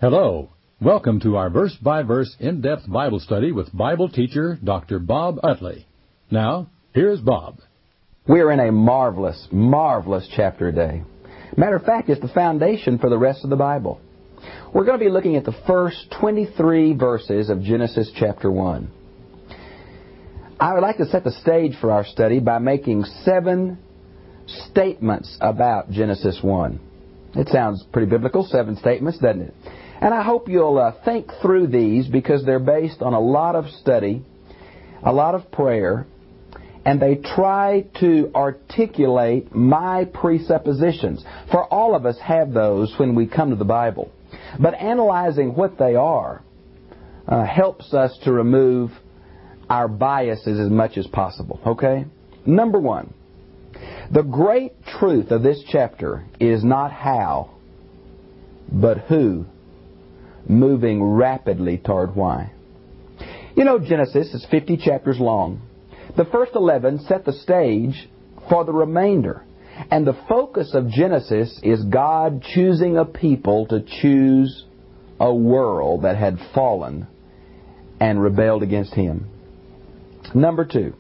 Hello. Welcome to our verse-by-verse in-depth Bible study with Bible teacher Dr. Bob Utley. Now, here's Bob. We're in a marvelous, marvelous chapter today. Matter of fact, it's the foundation for the rest of the Bible. We're going to be looking at the first 23 verses of Genesis chapter 1. I would like to set the stage for our study by making 7 statements about Genesis 1. It sounds pretty biblical, 7 statements, doesn't it? And I hope you'll think through these because they're based on a lot of study, a lot of prayer, and they try to articulate my presuppositions. For all of us have those when we come to the Bible. But analyzing what they are helps us to remove our biases as much as possible. Okay? Number 1. The great truth of this chapter is not how, but who, moving rapidly toward why. You know, Genesis is 50 chapters long. The first 11 set the stage for the remainder. And the focus of Genesis is God choosing a people to choose a world that had fallen and rebelled against Him. Number 2.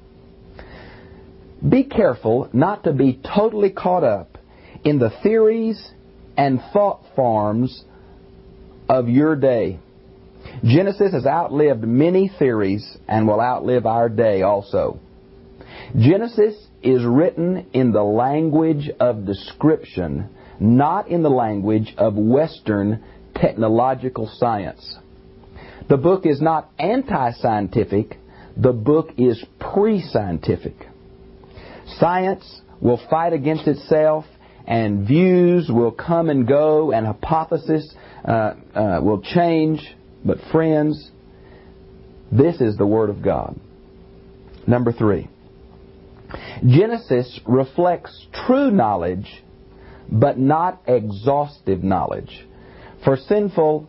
Be careful not to be totally caught up in the theories and thought forms of your day. Genesis has outlived many theories and will outlive our day also. Genesis is written in the language of description, not in the language of Western technological science. The book is not anti-scientific. The book is pre-scientific. Science will fight against itself, and views will come and go, and hypotheses will change. But friends, this is the Word of God. Number 3. Genesis reflects true knowledge, but not exhaustive knowledge. For sinful,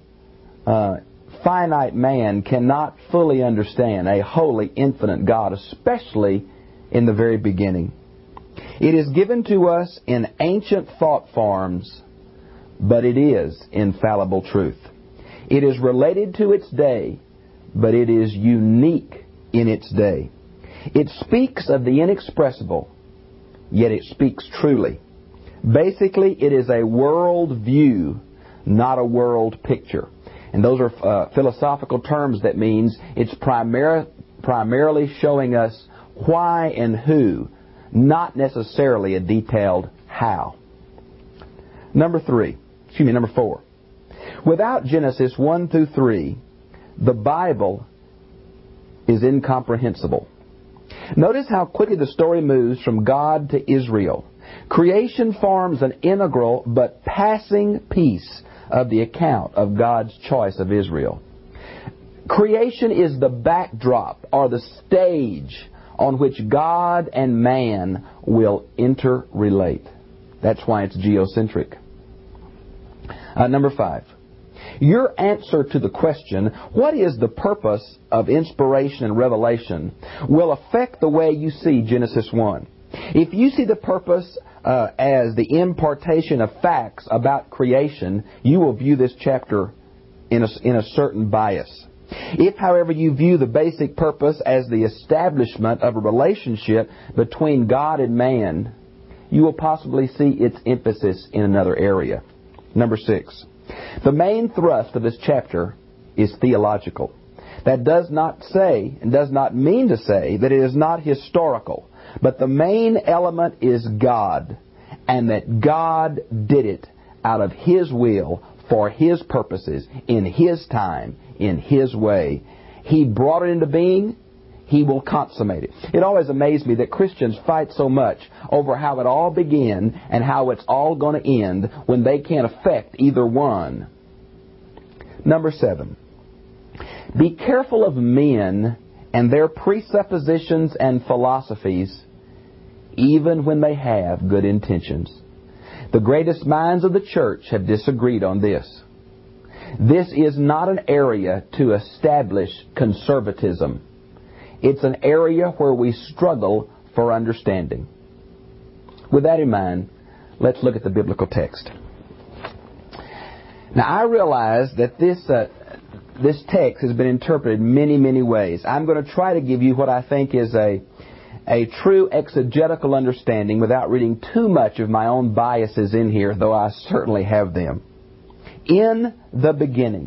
finite man cannot fully understand a holy, infinite God, especially in the very beginning. It is given to us in ancient thought forms, but it is infallible truth. It is related to its day, but it is unique in its day. It speaks of the inexpressible, yet it speaks truly. Basically, it is a world view, not a world picture. And those are philosophical terms that means it's primarily showing us why and who, not necessarily a detailed how. Number 4. Without Genesis 1 through 3, the Bible is incomprehensible. Notice how quickly the story moves from God to Israel. Creation forms an integral but passing piece of the account of God's choice of Israel. Creation is the backdrop or the stage on which God and man will interrelate. That's why it's geocentric. Number 5. Your answer to the question, what is the purpose of inspiration and revelation, will affect the way you see Genesis 1. If you see the purpose as the impartation of facts about creation, you will view this chapter in a certain bias. If, however, you view the basic purpose as the establishment of a relationship between God and man, you will possibly see its emphasis in another area. Number 6. The main thrust of this chapter is theological. That does not say and does not mean to say that it is not historical, but the main element is God, and that God did it out of His will, for His purposes, in His time, in His way. He brought it into being. He will consummate it. It always amazed me that Christians fight so much over how it all began and how it's all going to end when they can't affect either one. Number 7. Be careful of men and their presuppositions and philosophies, even when they have good intentions. The greatest minds of the church have disagreed on this. This is not an area to establish conservatism. It's an area where we struggle for understanding. With that in mind, let's look at the biblical text. Now, I realize that this text has been interpreted many, many ways. I'm going to try to give you what I think is a true exegetical understanding without reading too much of my own biases in here, though I certainly have them. In the beginning.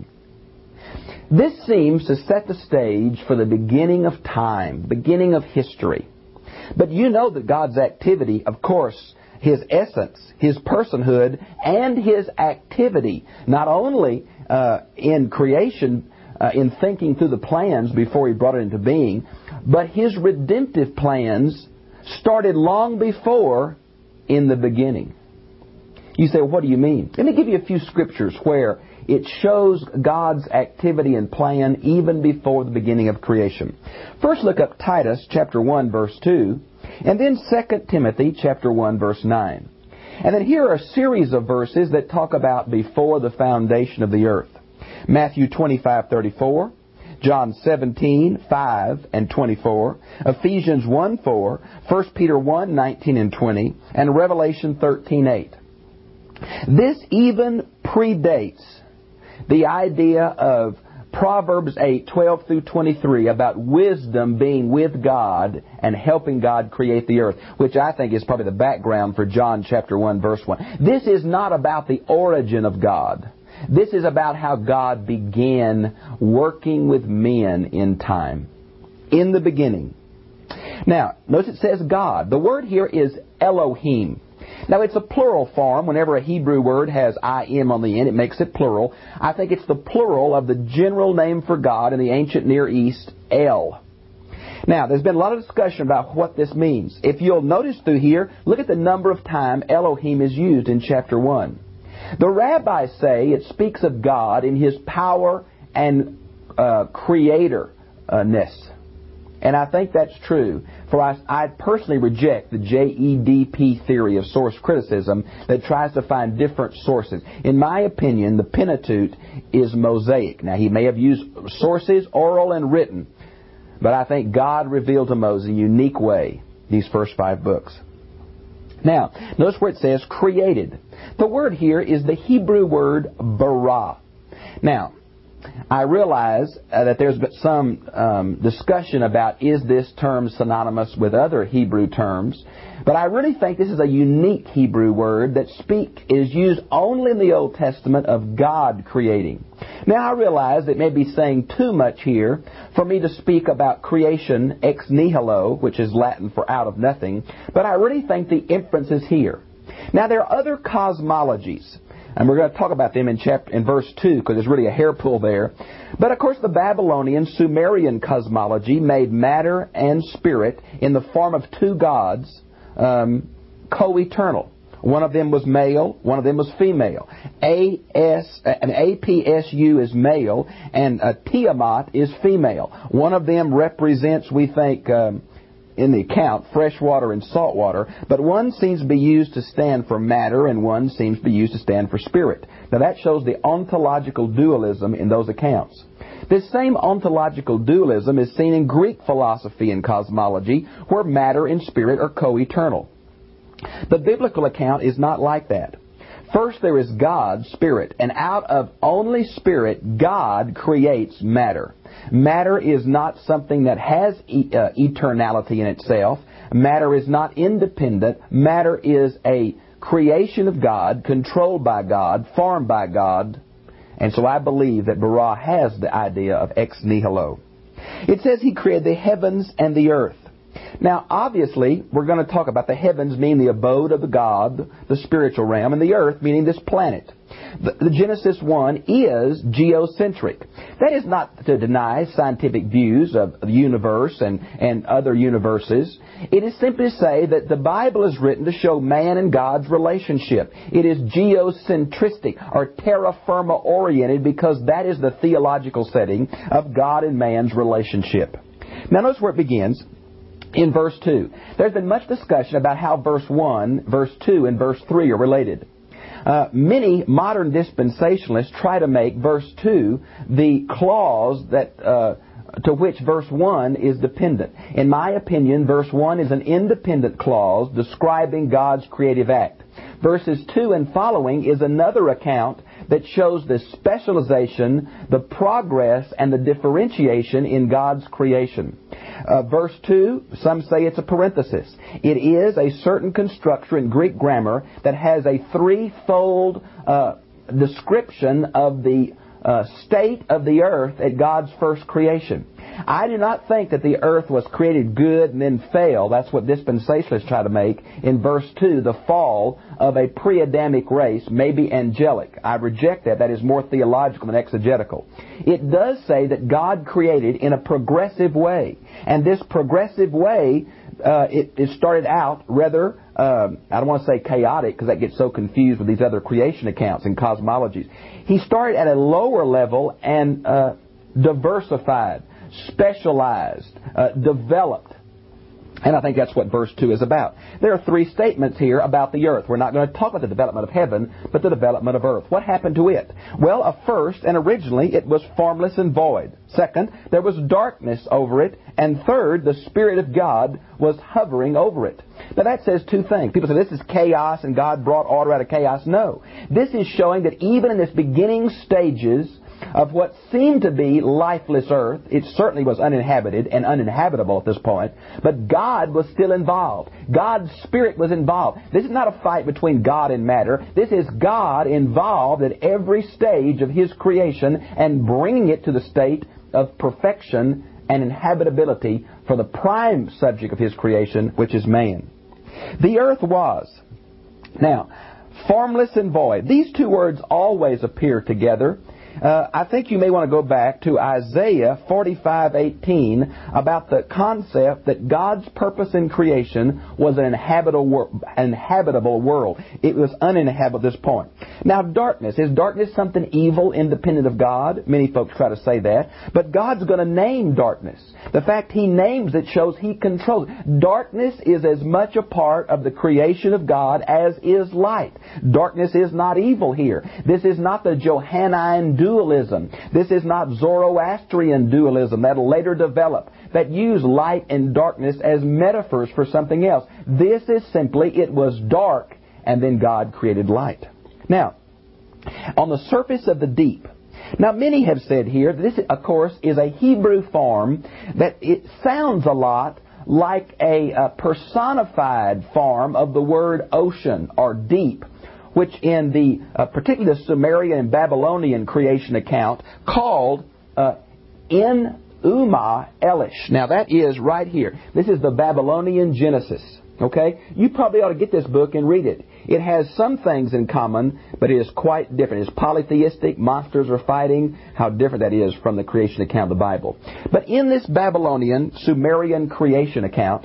This seems to set the stage for the beginning of time, beginning of history. But you know that God's activity, of course, His essence, His personhood, and His activity, not only in creation, in thinking through the plans before He brought it into being, but His redemptive plans started long before in the beginning. You say, well, what do you mean? Let me give you a few scriptures where it shows God's activity and plan even before the beginning of creation. First, look up Titus chapter 1, verse 2, and then 2 Timothy chapter 1, verse 9. And then here are a series of verses that talk about before the foundation of the earth. Matthew 25:34, John 17:5 and 24, Ephesians 1:4, 1 Peter 1:19 and 20, and Revelation 13:8. This even predates the idea of Proverbs 8:12 through 23 about wisdom being with God and helping God create the earth, which I think is probably the background for John chapter 1, verse 1. This is not about the origin of God. This is about how God began working with men in time. In the beginning. Now, notice it says God. The word here is Elohim. Now, it's a plural form. Whenever a Hebrew word has I-M on the end, it makes it plural. I think it's the plural of the general name for God in the ancient Near East, El. Now, there's been a lot of discussion about what this means. If you'll notice through here, look at the number of times Elohim is used in chapter 1. The rabbis say it speaks of God in His power and creatorness. And I think that's true. For I personally reject the JEDP theory of source criticism that tries to find different sources. In my opinion, the Pentateuch is Mosaic. Now, he may have used sources, oral and written, but I think God revealed to Moses in a unique way these first 5 books. Now, notice where it says created. The word here is the Hebrew word bara. Now, I realize that there's been some discussion about is this term synonymous with other Hebrew terms, but I really think this is a unique Hebrew word that is used only in the Old Testament of God creating. Now I realize it may be saying too much here for me to speak about creation ex nihilo, which is Latin for out of nothing, but I really think the inference is here. Now there are other cosmologies. And we're going to talk about them in verse 2 because there's really a hair pull there. But of course the Babylonian Sumerian cosmology made matter and spirit in the form of 2 gods co-eternal. One of them was male, one of them was female. An APSU is male and a Tiamat is female. One of them represents, we think, in the account, fresh water and salt water, but one seems to be used to stand for matter and one seems to be used to stand for spirit. Now that shows the ontological dualism in those accounts. This same ontological dualism is seen in Greek philosophy and cosmology, where matter and spirit are co-eternal. The biblical account is not like that. First there is God, spirit, and out of only spirit, God creates matter. Matter is not something that has eternality in itself. Matter is not independent. Matter is a creation of God, controlled by God, formed by God. And so I believe that bara has the idea of ex nihilo. It says He created the heavens and the earth. Now, obviously, we're going to talk about the heavens meaning the abode of the God, the spiritual realm, and the earth meaning this planet. The Genesis 1 is geocentric. That is not to deny scientific views of the universe and other universes. It is simply to say that the Bible is written to show man and God's relationship. It is geocentristic or terra firma oriented because that is the theological setting of God and man's relationship. Now notice where it begins. In verse 2, there's been much discussion about how verse 1, verse 2, and verse 3 are related. Many modern dispensationalists try to make verse 2 the clause that to which verse 1 is dependent. In my opinion, verse 1 is an independent clause describing God's creative act. Verses 2 and following is another account that shows the specialization, the progress, and the differentiation in God's creation. Verse 2, some say it's a parenthesis. It is a certain construction in Greek grammar that has a threefold description of the state of the earth at God's first creation. I do not think that the earth was created good and then fell. That's what dispensationalists try to make in verse 2, the fall of a pre-Adamic race, maybe angelic. I reject that. That is more theological than exegetical. It does say that God created in a progressive way. And this progressive way, it started out rather, I don't want to say chaotic because that gets so confused with these other creation accounts and cosmologies. He started at a lower level and diversified, specialized, developed. And I think that's what verse 2 is about. There are three statements here about the earth. We're not going to talk about the development of heaven, but the development of earth. What happened to it? Well, first and originally, it was formless and void. Second, there was darkness over it. And third, the Spirit of God was hovering over it. Now that says two things. People say this is chaos and God brought order out of chaos. No. This is showing that even in this beginning stages of what seemed to be lifeless earth, it certainly was uninhabited and uninhabitable at this point, but God was still involved. God's Spirit was involved. This is not a fight between God and matter. This is God involved at every stage of His creation and bringing it to the state of perfection and inhabitability for the prime subject of His creation, which is man. The earth was. Now, formless and void. These two words always appear together. I think you may want to go back to Isaiah 45:18 about the concept that God's purpose in creation was an inhabitable world. It was uninhabitable at this point. Now, darkness. Is darkness something evil, independent of God? Many folks try to say that. But God's going to name darkness. The fact He names it shows He controls it. Darkness is as much a part of the creation of God as is light. Darkness is not evil here. This is not the Johannine dualism. This is not Zoroastrian dualism that'll later develop, that use light and darkness as metaphors for something else. This is simply, it was dark, and then God created light. Now, on the surface of the deep. Now, many have said here, this, of course, is a Hebrew form that it sounds a lot like a personified form of the word ocean or deep, which in the particularly the Sumerian and Babylonian creation account called En-Uma Elish. Now that is right here. This is the Babylonian Genesis. Okay? You probably ought to get this book and read it. It has some things in common, but it is quite different. It's polytheistic. Monsters are fighting. How different that is from the creation account of the Bible. But in this Babylonian Sumerian creation account,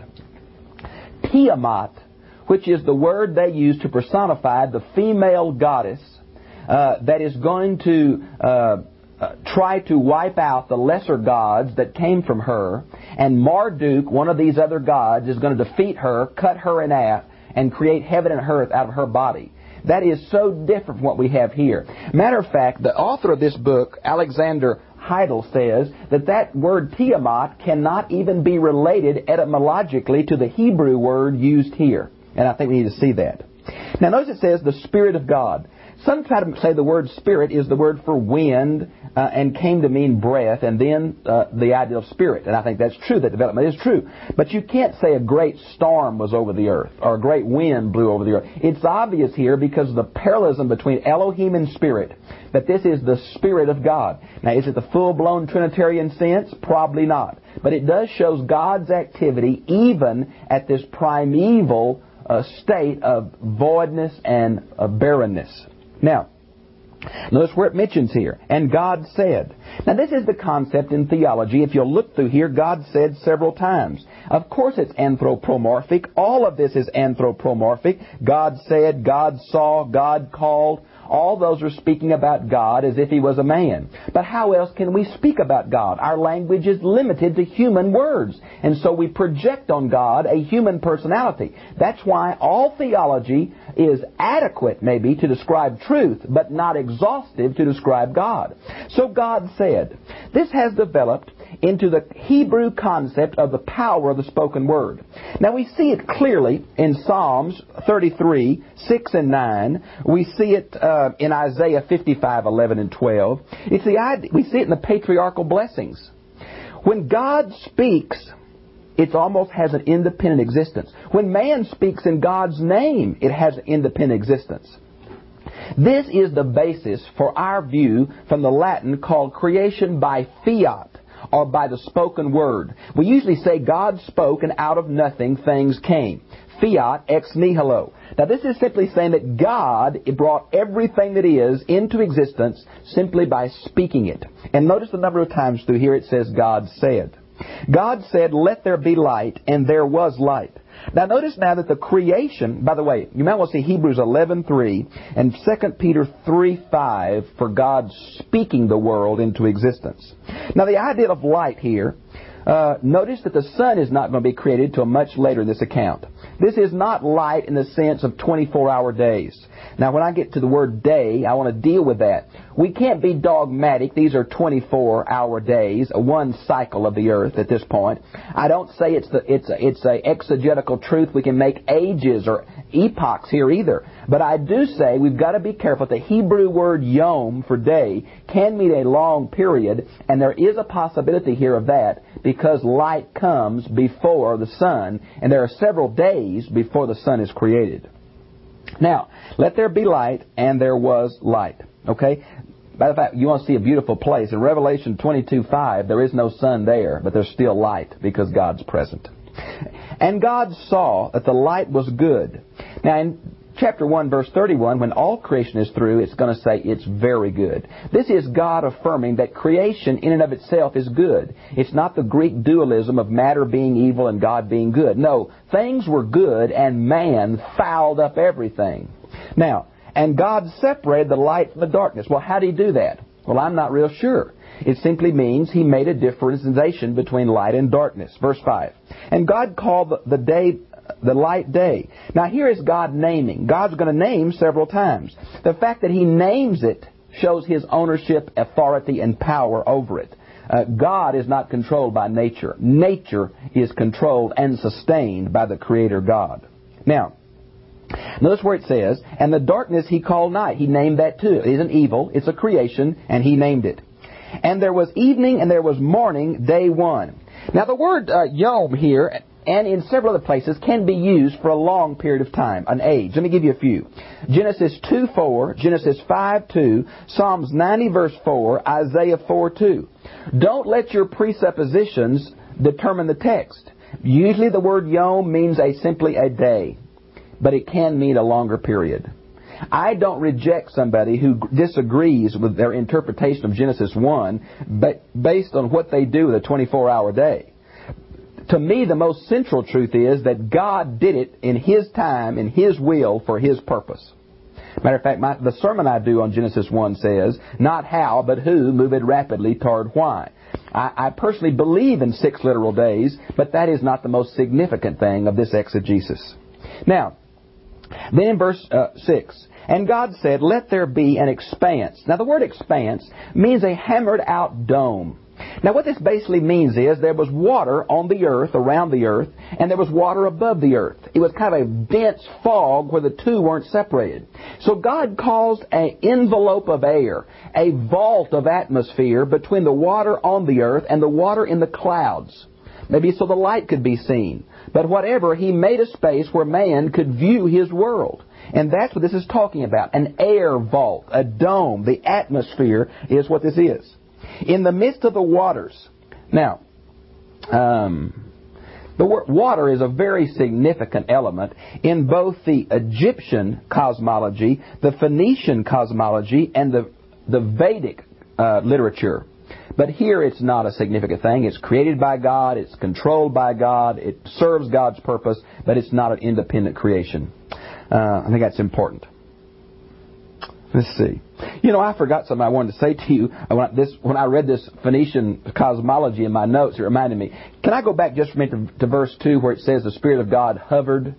Tiamat, which is the word they use to personify the female goddess that is going to try to wipe out the lesser gods that came from her. And Marduk, one of these other gods, is going to defeat her, cut her in half, and create heaven and earth out of her body. That is so different from what we have here. Matter of fact, the author of this book, Alexander Heidel, says that word Tiamat cannot even be related etymologically to the Hebrew word used here. And I think we need to see that. Now notice it says the Spirit of God. Some try to say the word spirit is the word for wind and came to mean breath, and then the idea of spirit. And I think that's true, that development is true. But you can't say a great storm was over the earth or a great wind blew over the earth. It's obvious here because of the parallelism between Elohim and spirit, that this is the Spirit of God. Now, is it the full-blown Trinitarian sense? Probably not. But it does show God's activity even at this primeval state of voidness and barrenness. Now, notice where it mentions here, and God said. Now, this is the concept in theology. If you'll look through here, God said several times. Of course it's anthropomorphic. All of this is anthropomorphic. God said, God saw, God called. All those are speaking about God as if He was a man. But how else can we speak about God? Our language is limited to human words. And so we project on God a human personality. That's why all theology is adequate, maybe, to describe truth, but not exhaustive to describe God. So God said. This has developed into the Hebrew concept of the power of the spoken word. Now we see it clearly in Psalms 33, 6 and 9. We see it in Isaiah 55, 11 and 12. It's the idea, we see it in the patriarchal blessings. When God speaks, it almost has an independent existence. When man speaks in God's name, it has an independent existence. This is the basis for our view from the Latin called creation by fiat, or by the spoken word. We usually say God spoke and out of nothing things came. Fiat ex nihilo. Now this is simply saying that God brought everything that is into existence simply by speaking it. And notice the number of times through here it says God said. God said, let there be light, and there was light. Now notice now that the creation, by the way, you might want to see Hebrews 11:3 and 2 Peter 3:5 for God speaking the world into existence. Now the idea of light here, notice that the sun is not going to be created until much later in this account. This is not light in the sense of 24-hour days. Now when I get to the word day, I want to deal with that. We can't be dogmatic. These are 24-hour days, one cycle of the earth at this point. I don't say it's a exegetical truth. We can make ages or epochs here either. But I do say we've got to be careful. The Hebrew word yom for day can mean a long period, and there is a possibility here of that because light comes before the sun, and there are several days before the sun is created. Now, let there be light, and there was light. Okay? Matter of fact, you want to see a beautiful place. In Revelation 22:5, there is no sun there, but there's still light because God's present. And God saw that the light was good. Now, in chapter 1, verse 31, when all creation is through, it's going to say it's very good. This is God affirming that creation in and of itself is good. It's not the Greek dualism of matter being evil and God being good. No, things were good and man fouled up everything. Now, and God separated the light from the darkness. Well, how did He do that? Well, I'm not real sure. It simply means He made a differentiation between light and darkness. Verse 5. And God called the light day. Now here is God naming. God's going to name several times. The fact that He names it shows His ownership, authority, and power over it. God is not controlled by nature. Nature is controlled and sustained by the Creator God. Now, notice where it says, and the darkness He called night. He named that too. It isn't evil. It's a creation, and He named it. And there was evening and there was morning, day one. Now the word yom here, and in several other places, can be used for a long period of time, an age. Let me give you a few. Genesis 2:4, Genesis 5:2, Psalms 90 verse 4, Isaiah 4:2. Don't let your presuppositions determine the text. Usually the word yom means simply a day, but it can mean a longer period. I don't reject somebody who disagrees with their interpretation of Genesis 1 but based on what they do with a 24-hour day. To me, the most central truth is that God did it in His time, in His will, for His purpose. Matter of fact, the sermon I do on Genesis 1 says, not how, but who moved rapidly toward why. I personally believe in 6 literal days, but that is not the most significant thing of this exegesis. Now, then in verse 6, and God said, let there be an expanse. Now the word expanse means a hammered out dome. Now what this basically means is there was water on the earth, around the earth, and there was water above the earth. It was kind of a dense fog where the two weren't separated. So God caused an envelope of air, a vault of atmosphere between the water on the earth and the water in the clouds. Maybe so the light could be seen. But whatever, He made a space where man could view His world. And that's what this is talking about. An air vault, a dome, the atmosphere is what this is. In the midst of the waters. Now, the word water is a very significant element in both the Egyptian cosmology, the Phoenician cosmology, and the Vedic literature. But here it's not a significant thing. It's created by God. It's controlled by God. It serves God's purpose, but it's not an independent creation. I think that's important. Let's see. I forgot something I wanted to say to you. When I read this Phoenician cosmology in my notes, it reminded me. Can I go back just for a minute to verse 2 where it says the Spirit of God hovered?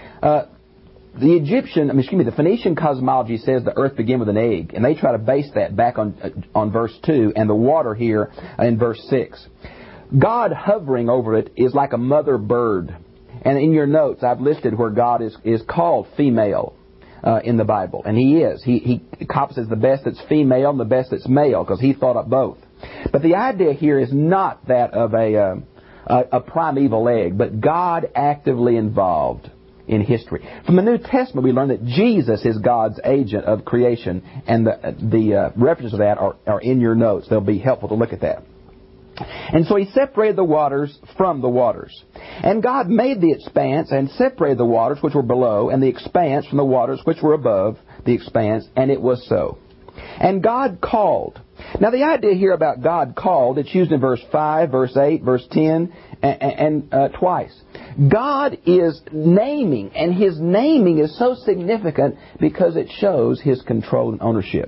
The Phoenician cosmology says the earth began with an egg, and they try to base that back on verse 2 and the water here in verse 6. God hovering over it is like a mother bird. And in your notes, I've listed where God is called female in the Bible. And He is. He encompasses the best that's female and the best that's male, because He thought of both. But the idea here is not that of a primeval egg, but God actively involved in history. From the New Testament, we learn that Jesus is God's agent of creation, and the references to that are in your notes. They'll be helpful to look at that. And so He separated the waters from the waters. And God made the expanse and separated the waters which were below and the expanse from the waters which were above the expanse, and it was so. And God called. Now the idea here about God called, it's used in verse 5, verse 8, verse 10, and twice. God is naming, and His naming is so significant because it shows His control and ownership.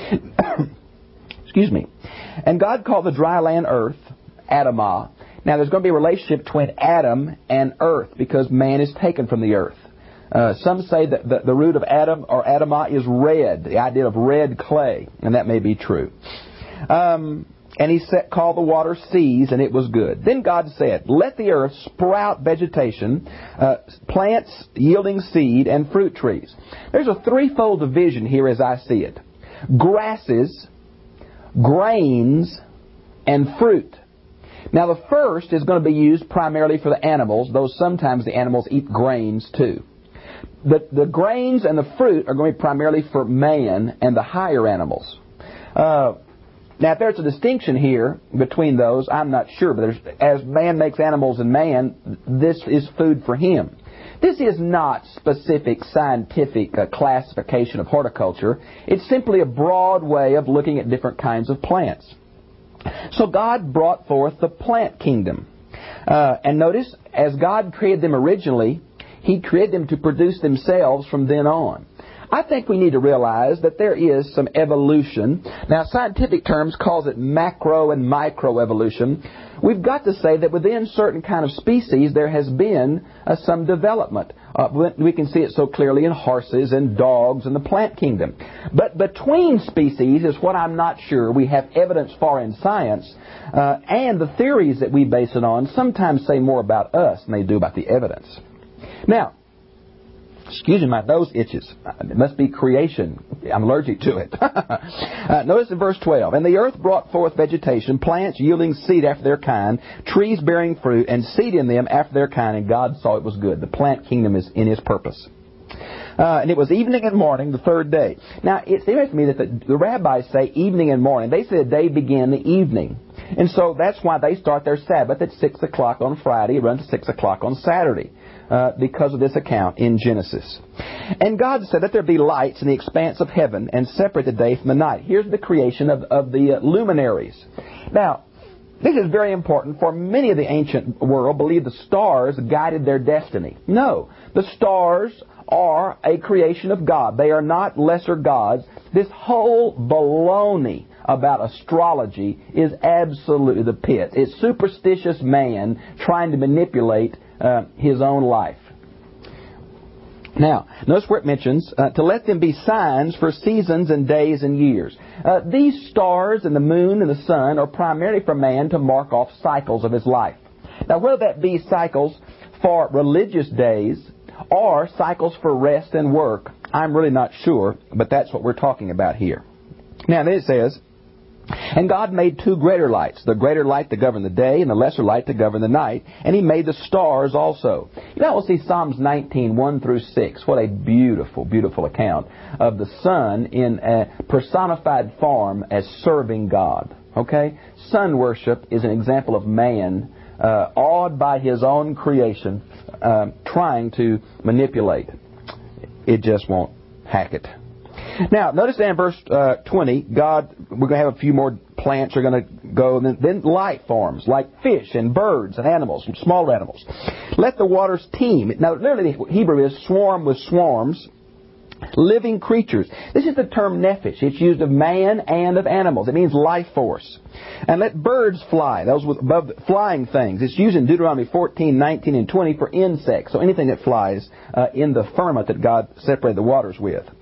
Excuse me. And God called the dry land earth, Adamah. Now there's going to be a relationship between Adam and earth because man is taken from the earth. Some say that the root of Adam or Adamah is red, the idea of red clay, and that may be true. And He called the water seas, and it was good. Then God said, let the earth sprout vegetation, plants yielding seed, and fruit trees. There's a threefold division here as I see it. Grasses, grains, and fruit. Now the first is going to be used primarily for the animals, though sometimes the animals eat grains too. The grains and the fruit are going to be primarily for man and the higher animals. Now, if there's a distinction here between those, I'm not sure. But as man makes animals in man, this is food for him. This is not specific scientific classification of horticulture. It's simply a broad way of looking at different kinds of plants. So God brought forth the plant kingdom. And notice, as God created them originally, He created them to produce themselves from then on. I think we need to realize that there is some evolution. Now, scientific terms calls it macro and microevolution. We've got to say that within certain kind of species there has been some development. We can see it so clearly in horses and dogs and the plant kingdom. But between species is what I'm not sure we have evidence for in science. And the theories that we base it on sometimes say more about us than they do about the evidence. Now, excuse me, my nose itches. It must be creation. I'm allergic to it. Notice in verse 12. And the earth brought forth vegetation, plants yielding seed after their kind, trees bearing fruit, and seed in them after their kind, and God saw it was good. The plant kingdom is in His purpose. And it was evening and morning, the third day. Now, it seems to me that the rabbis say evening and morning. They say the day began the evening. And so that's why they start their Sabbath at 6 o'clock on Friday, run to 6 o'clock on Saturday. Because of this account in Genesis. And God said, let there be lights in the expanse of heaven and separate the day from the night. Here's the creation of the luminaries. Now, this is very important, for many of the ancient world believed the stars guided their destiny. No, the stars are a creation of God. They are not lesser gods. This whole baloney about astrology is absolutely the pit. It's superstitious man trying to manipulate his own life. Now, notice where it mentions, to let them be signs for seasons and days and years. These stars and the moon and the sun are primarily for man to mark off cycles of his life. Now, whether that be cycles for religious days or cycles for rest and work, I'm really not sure, but that's what we're talking about here. Now, then it says, and God made two greater lights, the greater light to govern the day and the lesser light to govern the night. And He made the stars also. You know, we'll see Psalms 19, 1 through 6. What a beautiful, beautiful account of the sun in a personified form as serving God. Okay? Sun worship is an example of man awed by his own creation, trying to manipulate. It just won't hack it. Now, notice that in verse 20, we're going to have a few more plants are going to go, and then life forms, like fish and birds and animals, and smaller animals. Let the waters teem. Now, literally, Hebrew is swarm with swarms, living creatures. This is the term nephesh. It's used of man and of animals. It means life force. And let birds fly, those with above flying things. It's used in Deuteronomy 14, 19, and 20 for insects, so anything that flies in the firmament that God separated the waters with.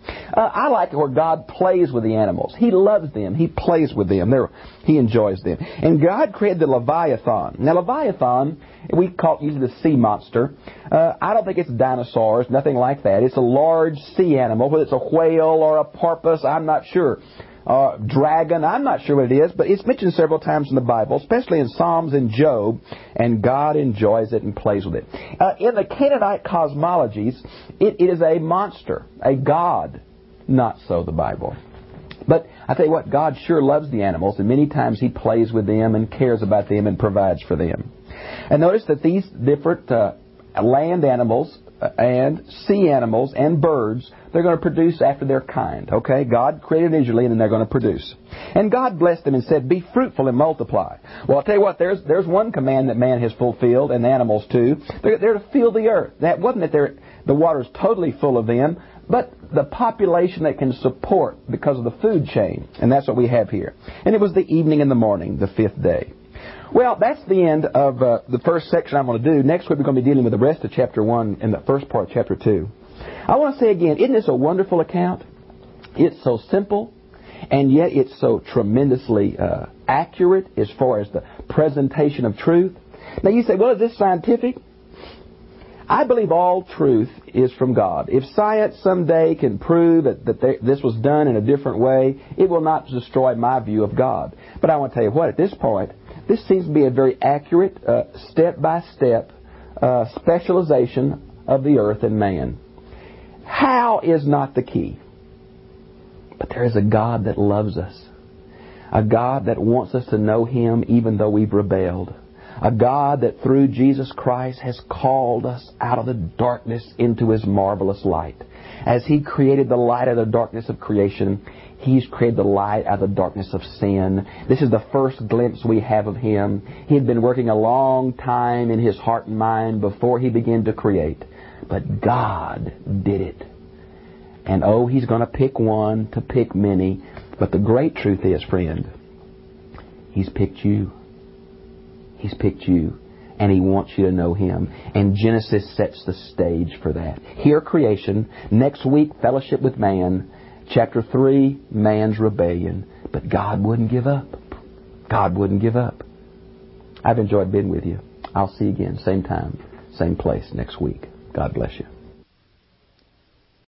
I like it where God plays with the animals. He loves them. He plays with them. He enjoys them. And God created the Leviathan. Now, Leviathan, we call it usually the sea monster. I don't think it's dinosaurs, nothing like that. It's a large sea animal, whether it's a whale or a porpoise, I'm not sure. Dragon, I'm not sure what it is, but it's mentioned several times in the Bible, especially in Psalms and Job, and God enjoys it and plays with it. In the Canaanite cosmologies, it is a monster, a god. Not so the Bible. But I tell you what, God sure loves the animals, and many times He plays with them and cares about them and provides for them. And notice that these different land animals and sea animals and birds, they're going to produce after their kind. Okay? God created initially, and then they're going to produce. And God blessed them and said, "Be fruitful and multiply." Well, I'll tell you what, there's one command that man has fulfilled, and the animals too. They're to fill the earth. That wasn't that the water's totally full of them, but the population that can support because of the food chain. And that's what we have here. And it was the evening and the morning, the fifth day. Well, that's the end of the first section I'm going to do. Next week we're going to be dealing with the rest of chapter 1 and the first part of chapter 2. I want to say again, isn't this a wonderful account? It's so simple, and yet it's so tremendously accurate as far as the presentation of truth. Now you say, well, is this scientific? I believe all truth is from God. If science someday can prove that this was done in a different way, it will not destroy my view of God. But I want to tell you what, at this point, this seems to be a very accurate, step-by-step specialization of the earth and man. How is not the key. But there is a God that loves us. A God that wants us to know Him even though we've rebelled. A God that through Jesus Christ has called us out of the darkness into His marvelous light. As He created the light out of the darkness of creation, He's created the light out of the darkness of sin. This is the first glimpse we have of Him. He had been working a long time in His heart and mind before He began to create. But God did it. And oh, He's going to pick one to pick many. But the great truth is, friend, He's picked you. He's picked you. And He wants you to know Him. And Genesis sets the stage for that. Here, creation. Next week, fellowship with man. Chapter 3, man's rebellion. But God wouldn't give up. God wouldn't give up. I've enjoyed being with you. I'll see you again, same time, same place next week. God bless you.